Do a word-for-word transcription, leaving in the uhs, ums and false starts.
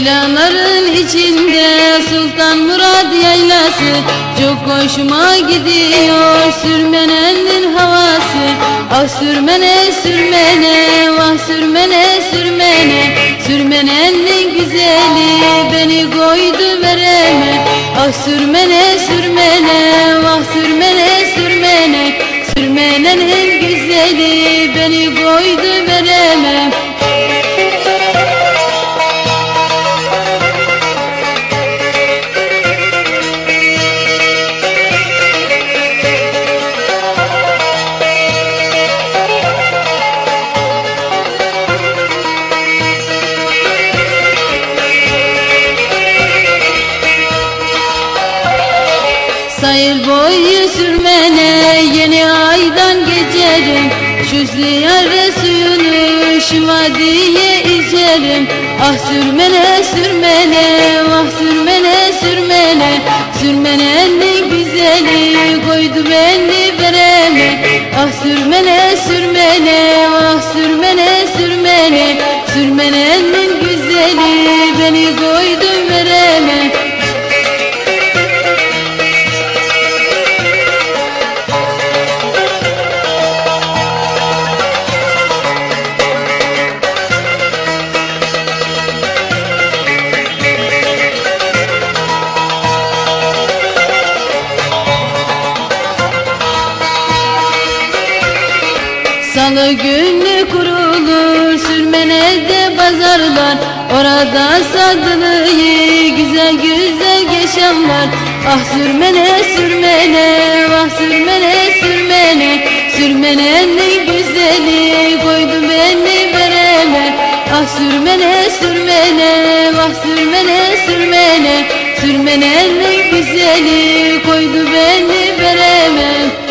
Yaylaların içinde Sultan Murad yaylası çok hoşuma gidiyor, sürmenenin havası. Ah sürmene sürmene, vah sürmene sürmene, sürmenenin güzeli beni koydu vereme. Ah sürmene sürmene, vah sürmene sürmene, sürmenenin güzeli beni koydu vereme. Sahil boyu sürmene, yeni aydan geçerim. Şüzlü yare suyunu şiva diye içerim. Ah sürmene sürmene, vah sürmene sürmene, sürmenenin güzeli koydu beni vereme. Ah sürmene sürmene, vah sürmene sürmene, sürmenenin güzeli beni koydu vereme. Salı günü kurulur sürmenede pazarlar, orada satılır güzel güzel geçenler. Ah sürmene sürmene, vah sürmene sürmene, sürmenenin güzeli koydu beni vereme. Ah sürmene sürmene, vah sürmene sürmene, sürmenenin güzeli koydu beni vereme.